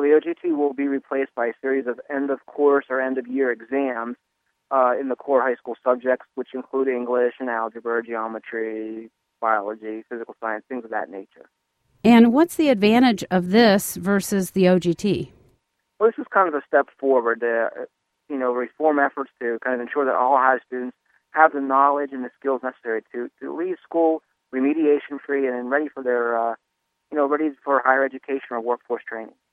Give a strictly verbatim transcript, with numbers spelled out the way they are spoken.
the O G T will be replaced by a series of end-of-course or end-of-year exams uh, in the core high school subjects, which include English and algebra, geometry, biology, physical science, things of that nature. And what's the advantage of this versus the O G T? Well, this is kind of a step forward to, you know, reform efforts to kind of ensure that all high students have the knowledge and the skills necessary to, to leave school remediation-free and ready for their, uh, you know, ready for higher education or workforce training.